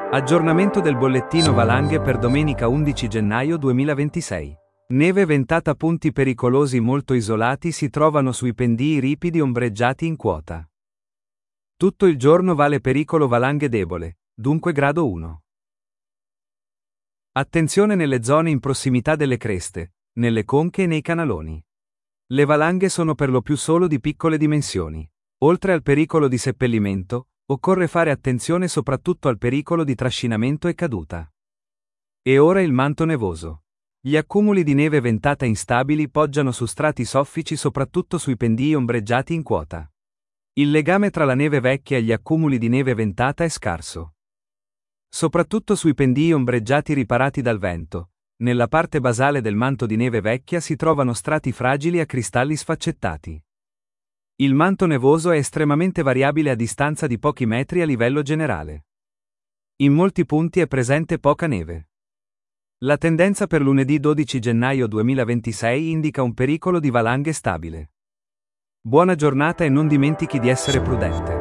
Aggiornamento del bollettino valanghe per domenica 11 gennaio 2026. Neve ventata. Punti pericolosi molto isolati si trovano sui pendii ripidi ombreggiati in quota. Tutto il giorno vale pericolo valanghe debole, dunque grado 1. Attenzione nelle zone in prossimità delle creste, nelle conche e nei canaloni. Le valanghe sono per lo più solo di piccole dimensioni. Oltre al pericolo di seppellimento, occorre fare attenzione soprattutto al pericolo di trascinamento e caduta. E ora il manto nevoso. Gli accumuli di neve ventata instabili poggiano su strati soffici soprattutto sui pendii ombreggiati in quota. Il legame tra la neve vecchia e gli accumuli di neve ventata è scarso. Soprattutto sui pendii ombreggiati riparati dal vento, nella parte basale del manto di neve vecchia si trovano strati fragili a cristalli sfaccettati. Il manto nevoso è estremamente variabile a distanza di pochi metri a livello generale. In molti punti è presente poca neve. La tendenza per lunedì 12 gennaio 2026 indica un pericolo di valanghe stabile. Buona giornata e non dimentichi di essere prudente.